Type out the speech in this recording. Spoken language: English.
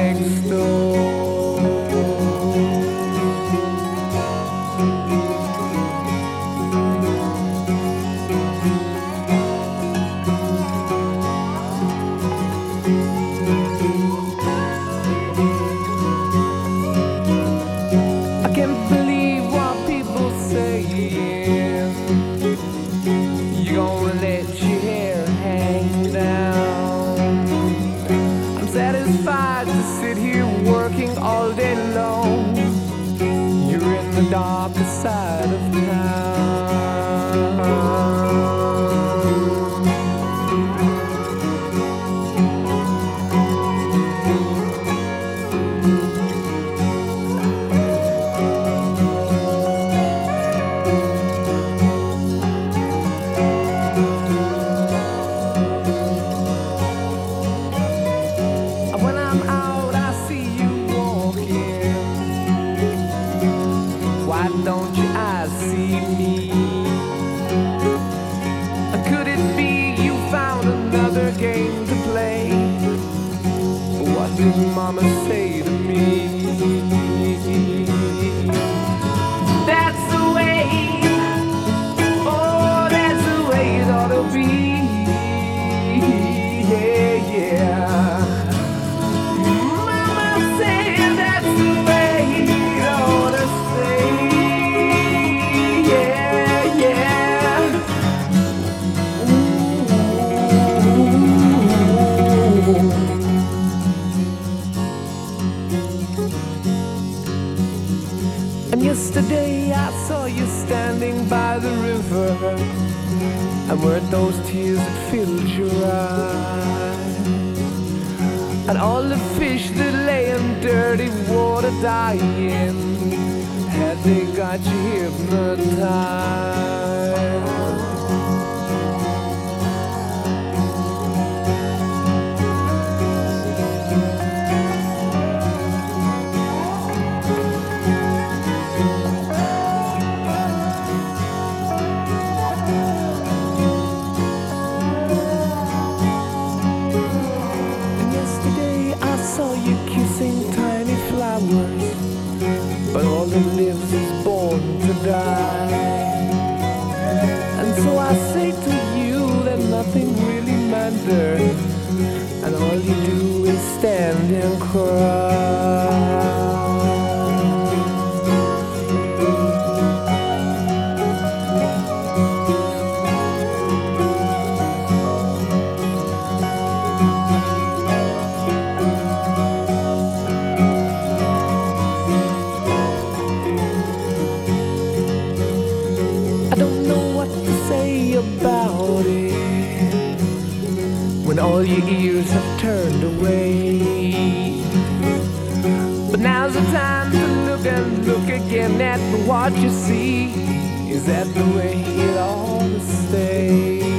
next door. I can't believe what people saying. You gonna let your hair hang down. I'm satisfied to sit here working all day long. You're in the darker side of town. When I'm out, I see you walking. Why don't your eyes see me? Could it be you found another game to play? What did Mama say to me? That's the way, oh, that's the way it ought to be. Yeah, yeah. Mama said that's the way it ought to stay. Yeah, yeah. And yesterday I saw you standing by the river, and weren't those tears that filled your eyes? And all the fish that lay in dirty water dying, had they got you hypnotized? Saw you kissing tiny flowers, but all that lives is born to die. And so I say to you that nothing really matters, and all you do is stand and cry. I don't know what to say about it when all your ears have turned away. But now's the time to look and look again at what you see. Is that the way it ought to stay?